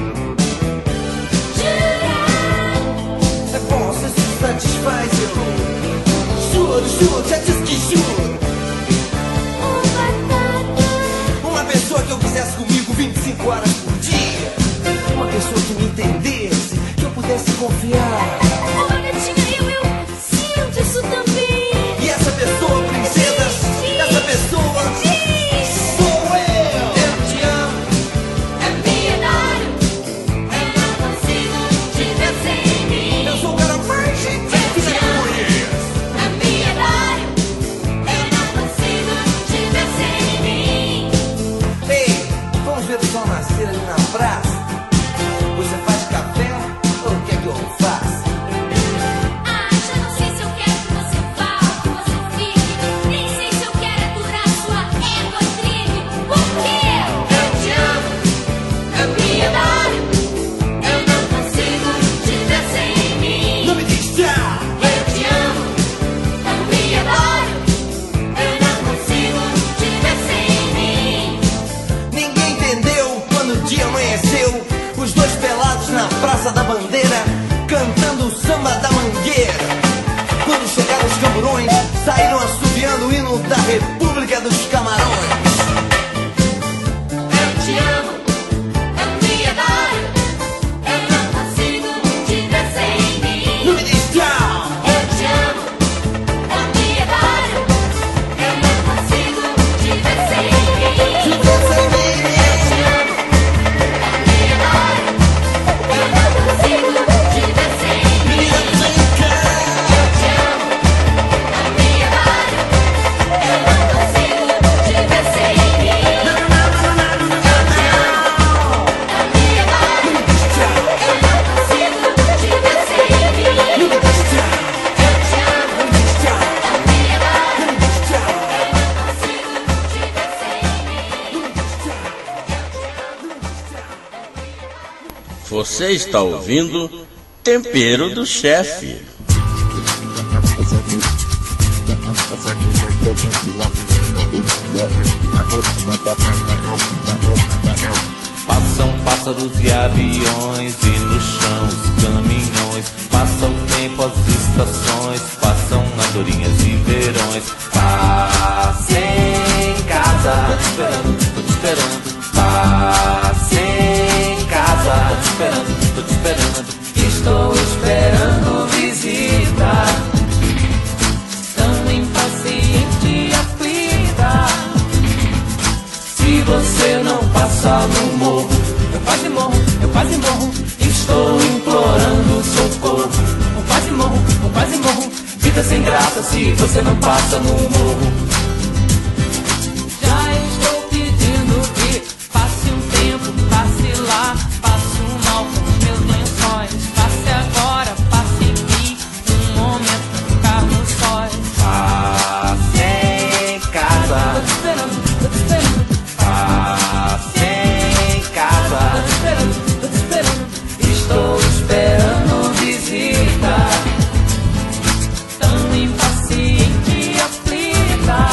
Speaker 20: É bom, você se satisfaz, eu juro, já disse que juro. Uma pessoa que eu quisesse comigo 25 horas por dia. Uma pessoa que me entendesse, que eu pudesse confiar.
Speaker 6: Olha, gatinha, eu sinto isso também.
Speaker 20: E essa pessoa, princesa, essa pessoa sou eu. Eu te amo,
Speaker 6: é milionário. Eu não consigo te ver sem mim.
Speaker 20: Eu sou o cara mais gentil que você conhece.
Speaker 6: É milionário. Eu não consigo te ver sem mim.
Speaker 20: Ei, vamos ver o sol nascer ali na praça. Você faz café ou o que é que eu faço?
Speaker 6: Ah, já não sei se eu quero que você vá ou que você fique. Nem sei se eu quero aturar sua égua triste. Por quê? Eu te amo, é milionário. Eu não consigo te ver sem mim.
Speaker 20: Não me diz tchau.
Speaker 6: Eu te amo, é milionário. Eu não consigo te ver sem mim.
Speaker 20: Ninguém entendeu quando o dia amanheceu. Os dois pelados na Praça da Bandeira, cantando o samba da mangueira. Quando chegaram os camburões, saíram assobiando o hino da República dos Camarões.
Speaker 6: Eu te amo, é milionário. Eu não consigo te ver sem mim.
Speaker 20: Não me diz tchau.
Speaker 6: Eu te amo, é milionário. Eu não consigo te ver sem mim.
Speaker 20: Te ver sem mim.
Speaker 6: Eu te amo, é milionário. Eu não consigo te ver sem mim.
Speaker 20: Menina, vem cá.
Speaker 6: Eu te amo, é milionário. Eu não consigo te ver sem mim. Eu te amo, é milionário. Eu não consigo te ver sem mim.
Speaker 20: Não me diz tchau.
Speaker 6: Eu te amo,
Speaker 20: Não me diz tchau.
Speaker 6: é milionário.
Speaker 20: Não me diz tchau.
Speaker 6: Eu não consigo te ver sem mim.
Speaker 20: Não me diz tchau.
Speaker 2: Você está ouvindo Tempero do Chefe.
Speaker 21: Passam pássaros e aviões e no chão os caminhões. Passa o tempo, as estações, passam andorinhas e verões. Passe em casa, tô te esperando, tô te esperando. Passe em casa, tô te esperando, tô te esperando. Estou esperando visita, tão impaciente e aflita. Se você não passa no morro, eu quase morro, eu quase morro. Estou implorando socorro. Eu quase morro. Vida sem graça se você não passa no morro. Já estou pedindo que passe um tempo, passe lá. Passe mal com meus lençóis. Passe agora, passe em mim. Um momento, ficar no sóis. Passe em casa. Tô te esperando, tô te esperando. Passe em casa. Tô te esperando, tô te esperando. Estou esperando visita, tão impaciente e aflita.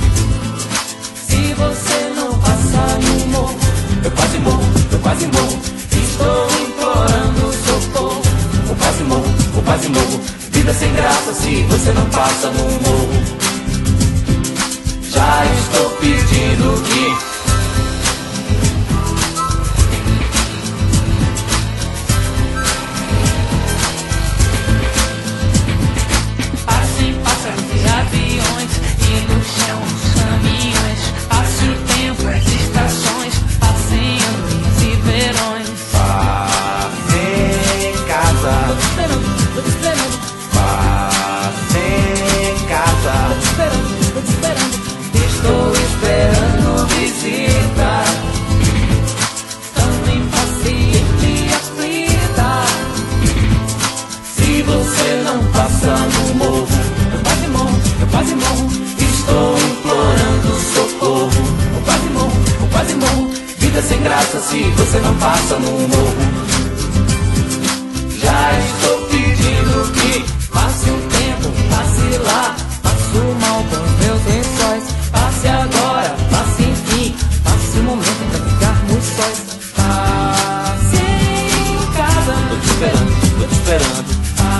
Speaker 21: Se você não passar no morro, eu quase morro, eu quase morro. Estou implorando socorro. Eu quase morro. Vida sem graça se você não passa no morro. Já estou pedindo que passem pássaros e aviões e no chão os caminhões. Passe o tempo, as estações, passem andorinhas e verões. Passe em casa, tô te esperando, tô te esperando. Passe em casa, tô te esperando, tô te esperando. Estou esperando visita, tão impaciente e aflita. Se você não passa no morro, eu quase morro, eu quase morro. Estou implorando socorro. Eu quase morro. Vida sem graça se você não passa no morro. Já estou pedindo que
Speaker 13: esperando.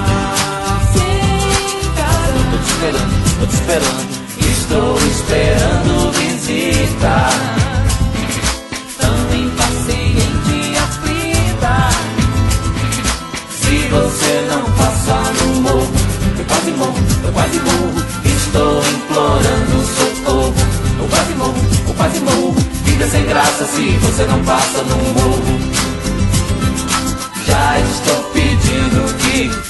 Speaker 13: Tô te esperando, tô te esperando. Estou esperando visita. Tão impaciente e aflita. Se você não passar no morro, eu quase morro, eu quase morro. Estou implorando socorro. Eu quase morro. Vida sem graça se você não passa no morro. Já estou pedindo que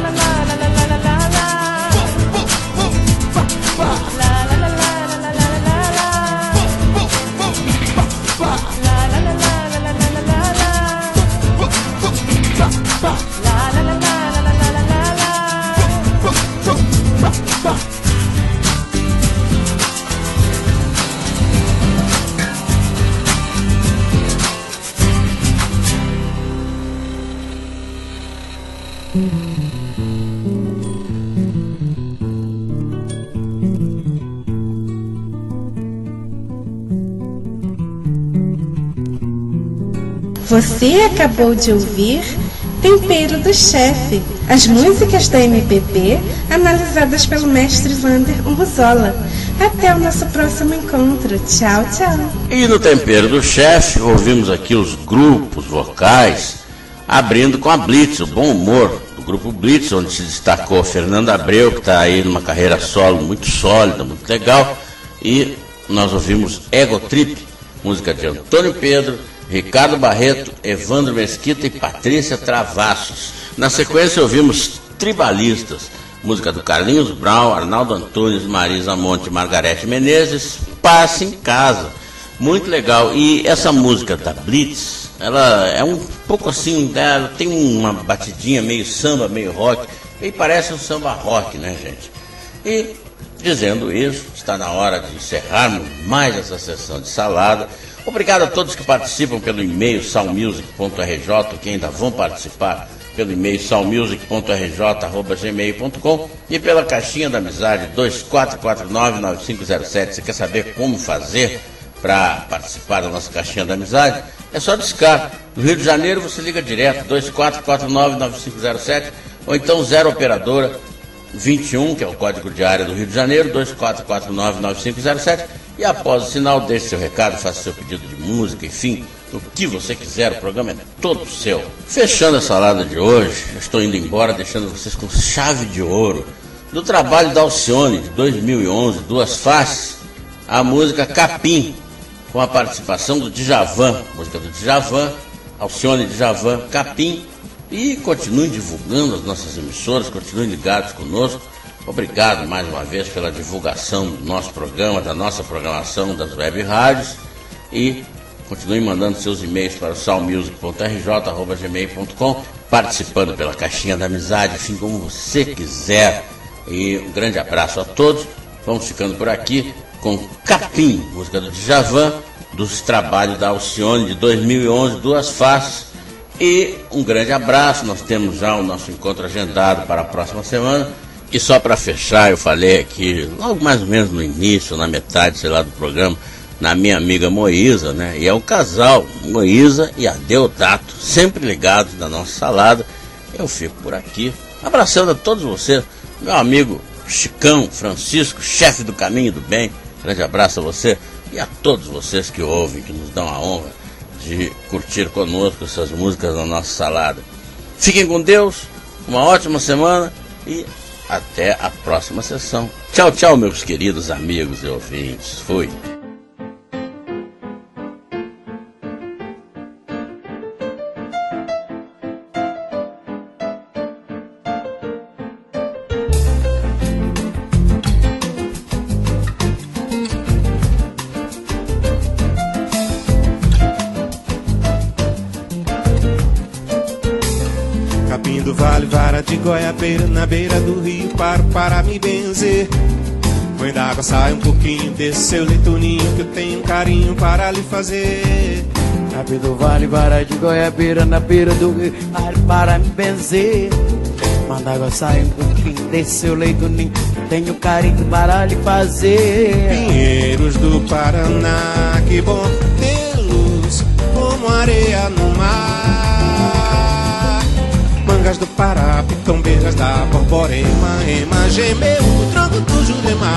Speaker 19: Você acabou de ouvir Tempero do Chefe, as músicas da MPB analisadas pelo mestre Vander Urzola. Até o nosso próximo encontro. Tchau, tchau.
Speaker 2: E no Tempero do Chefe, ouvimos aqui os grupos vocais, abrindo com a Blitz, o bom humor do grupo Blitz, onde se destacou Fernando Abreu, que está aí numa carreira solo muito sólida, muito legal. E nós ouvimos Ego Trip, música de Antônio Pedro, Ricardo Barreto, Evandro Mesquita e Patrícia Travassos. Na sequência ouvimos Tribalistas, música do Carlinhos Brown, Arnaldo Antunes, Marisa Monte e Margarete Menezes, Passe em Casa. Muito legal. E essa música da Blitz, ela é um pouco assim, ela tem uma batidinha meio samba, meio rock, e parece um samba rock, né, gente? E dizendo isso, está na hora de encerrarmos mais essa sessão de salada. Obrigado a todos que participam pelo e-mail salmusic.rj, que ainda vão participar pelo e-mail salmusic.rj@gmail.com e pela caixinha da amizade 2449-9507. Você quer saber como fazer para participar da nossa caixinha da amizade? É só discar. No Rio de Janeiro você liga direto, 2449-9507, ou então 0 operadora 21, que é o código de área do Rio de Janeiro, 2449-9507, e após o sinal deixe seu recado, faça seu pedido de música, enfim, o que você quiser, o programa é todo seu. Fechando a salada de hoje, eu estou indo embora deixando vocês com chave de ouro do trabalho da Alcione, de 2011, Duas Faces, a música Capim, com a participação do Djavan, música do Djavan, Alcione Djavan, Capim. E continuem divulgando as nossas emissoras, continuem ligados conosco. Obrigado mais uma vez pela divulgação do nosso programa, da nossa programação das web rádios. E continuem mandando seus e-mails para o salmusic.rj@gmail.com, participando pela caixinha da amizade, enfim, como você quiser. E um grande abraço a todos. Vamos ficando por aqui com Capim, música do Djavan, dos trabalhos da Alcione de 2011, Duas Faces. E um grande abraço. Nós temos já o nosso encontro agendado para a próxima semana. E só para fechar, eu falei aqui, logo mais ou menos no início, na metade, sei lá, do programa, na minha amiga Moísa, né? E é o casal, Moísa e Adeodato, sempre ligados na nossa salada. Eu fico por aqui, abraçando a todos vocês. Meu amigo Chicão Francisco, chefe do Caminho do Bem, grande abraço a você e a todos vocês que ouvem, que nos dão a honra de curtir conosco essas músicas na nossa salada. Fiquem com Deus, uma ótima semana e até a próxima sessão. Tchau, tchau, meus queridos amigos e ouvintes. Fui.
Speaker 8: De goiabeira na beira do rio, paro para me benzer. Põe d'água, sai um pouquinho desse seu leito ninho, que eu tenho um carinho para lhe fazer.
Speaker 13: Capim do vale, vara de goiabeira na beira do rio, paro para me benzer. Põe d'água, sai um pouquinho desse seu leito ninho, tenho carinho para lhe fazer.
Speaker 8: Pinheiros do Paraná, que bom tê-los como areia no mar.
Speaker 4: Mangas do Pará, pitombejas da Borborema, ema gemeu no tronco do Jurema.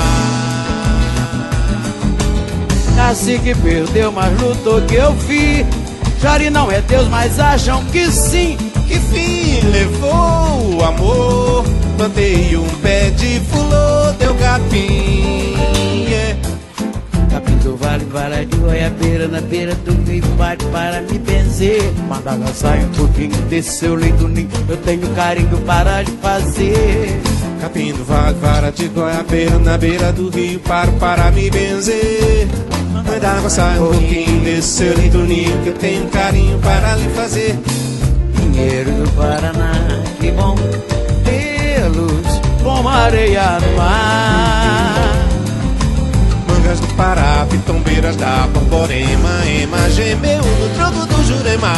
Speaker 13: Cacique perdeu, mas lutou que eu vi. Jari não é Deus, mas acham que sim.
Speaker 4: Que fim levou o amor? Plantei um pé de fulô, deu capim, yeah.
Speaker 13: Capim do vale, vara de goiabeira, na beira do rio, bate para me benzer. Mandaga sai um pouquinho desse seu lindo ninho, eu tenho carinho para lhe fazer.
Speaker 4: Capim do vale, vara de goiabeira, na beira do rio, paro para me benzer. Mandaga sai um pouquinho desse seu lindo ninho, que eu tenho carinho para lhe fazer.
Speaker 13: Pinheiro do Paraná, que bom tê-los, como areia no mar.
Speaker 4: Mangas do Pará, pitombeiras da Borborema, ema gemeu no tronco do Jurema.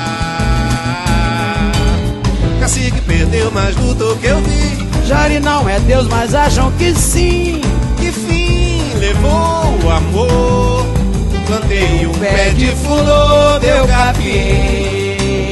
Speaker 4: Cacique perdeu, mas lutou que eu vi.
Speaker 13: Jari não é Deus, mas acham que sim.
Speaker 4: Que fim levou o amor? Plantei um pé de fulô, deu capim.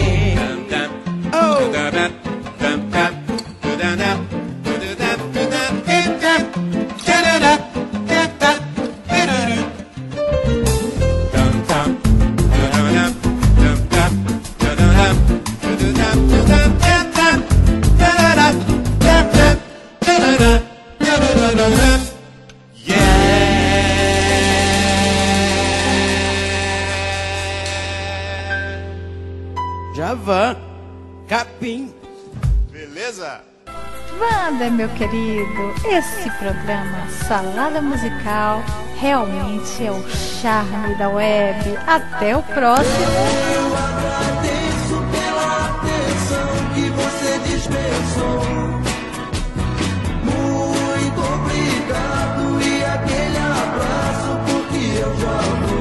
Speaker 13: Javan, capim.
Speaker 4: Beleza?
Speaker 22: Wander, meu querido, esse programa Salada Musical realmente é o charme da web. Até o próximo.
Speaker 20: Eu agradeço pela atenção que você dispensou. Muito obrigado e aquele abraço porque eu já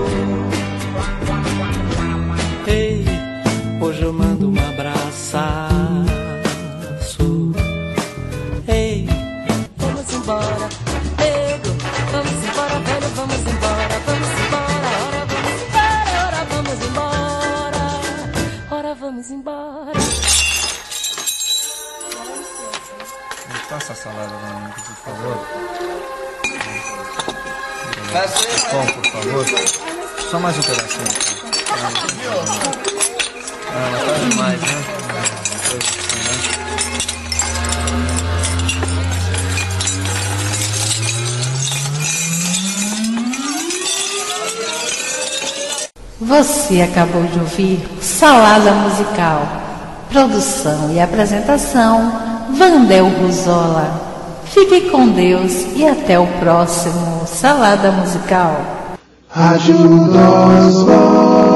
Speaker 20: vou.
Speaker 13: Ei, hoje eu mando um abraço. Ei,
Speaker 6: vamos embora, nego, vamos embora, velho, vamos embora, vamos embora, ora vamos embora, ora vamos embora.
Speaker 18: Me passa a salada pra mim, por favor. Bom, por favor. Só mais um pedacinho. Mas tá demais, né?
Speaker 22: Você acabou de ouvir Salada Musical. Produção e apresentação, Vandel Ruzola. Fique com Deus e até o próximo Salada Musical.
Speaker 20: Ajuda os